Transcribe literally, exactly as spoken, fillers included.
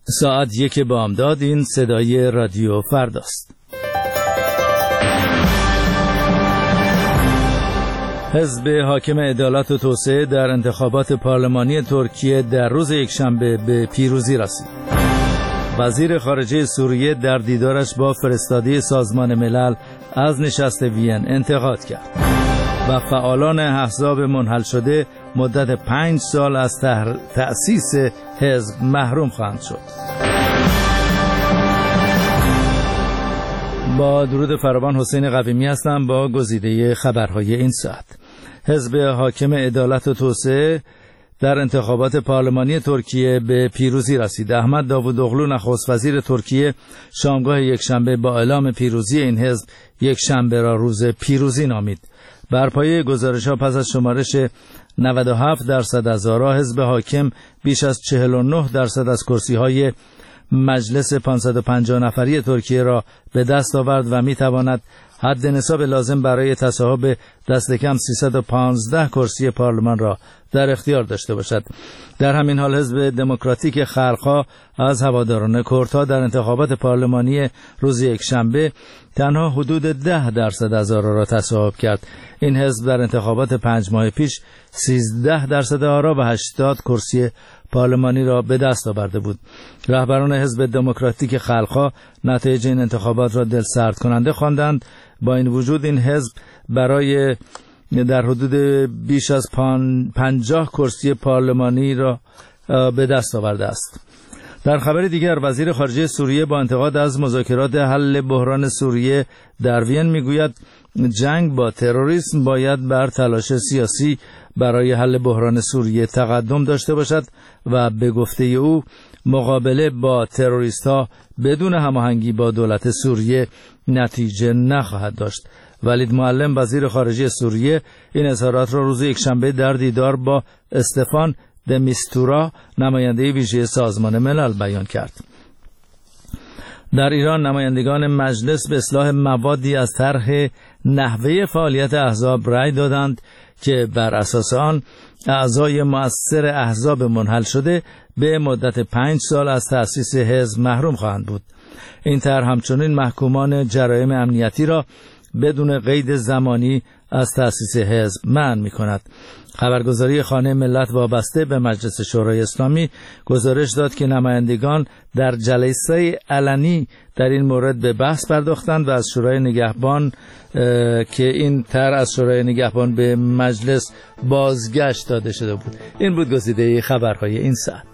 ساعت یک بامداد. این صدای رادیو فرداست. حزب حاکم عدالت و توسعه در انتخابات پارلمانی ترکیه در روز یکشنبه به پیروزی رسید. وزیر خارجه سوریه در دیدارش با فرستاده سازمان ملل از نشست وین انتقاد کرد و فعالان احزاب منحل شده مدت پنج سال از تأسیس حزب محروم خواهند شد. با درود فراوان، حسین قویمی هستم با گزیده خبرهای این ساعت. حزب حاکم عدالت و توسعه در انتخابات پارلمانی ترکیه به پیروزی رسید. احمد داوودوغلو نخست وزیر ترکیه شامگاه یکشنبه با اعلام پیروزی این حزب یکشنبه را روز پیروزی نامید. بر پایه گزارش‌ها پس از شمارش نود و هفت درصد از آرا، حزب حاکم بیش از چهل و نه درصد از کرسی‌های مجلس پانصد و پنجاه نفری ترکیه را به دست آورد و می‌تواند حد نصاب لازم برای تصاحب دست کم سیصد و پانزده کرسی پارلمان را در اختیار داشته باشد. در همین حال حزب دموکراتیک خلق‌ها از هواداران کردها در انتخابات پارلمانی روز یکشنبه تنها حدود ده درصد از آرا را تصاحب کرد. این حزب در انتخابات پنج ماه پیش سیزده درصد آرا و هشتاد کرسی پارلمانی را به دست آورده بود. رهبران حزب دموکراتیک خلق‌ها نتایج این انتخابات را دلسرد کننده خواندند. با این وجود این حزب برای در حدود بیش از پنجاه کرسی پارلمانی را به دست آورده است. در خبر دیگر، وزیر خارجه سوریه با انتقاد از مذاکرات حل بحران سوریه در وین میگوید جنگ با تروریسم باید بر تلاش سیاسی برای حل بحران سوریه تقدم داشته باشد و به گفته او مقابله با تروریست‌ها بدون هماهنگی با دولت سوریه نتیجه نخواهد داشت. ولید معلم وزیر خارجه سوریه این اظهارات را روز یکشنبه در دیدار با استفان د میستورا نماینده ویژه سازمان ملل بیان کرد. در ایران نمایندگان مجلس به اصلاح موادی از طرح نحوه فعالیت احزاب رأی دادند که بر اساس آن اعضای مؤثر احزاب منحل شده به مدت پنج سال از تأسیس حزب محروم خواهند بود. این طرح همچنین محکومان جرایم امنیتی را بدون قید زمانی از تأسیس حزب منع می‌کند. خبرگزاری خانه ملت وابسته به مجلس شورای اسلامی گزارش داد که نمایندگان در جلسه علنی در این مورد به بحث پرداختند و از شورای نگهبان که این طرح از شورای نگهبان به مجلس بازگشت داده شده بود. این بود گزیده خبرهای این ساعت.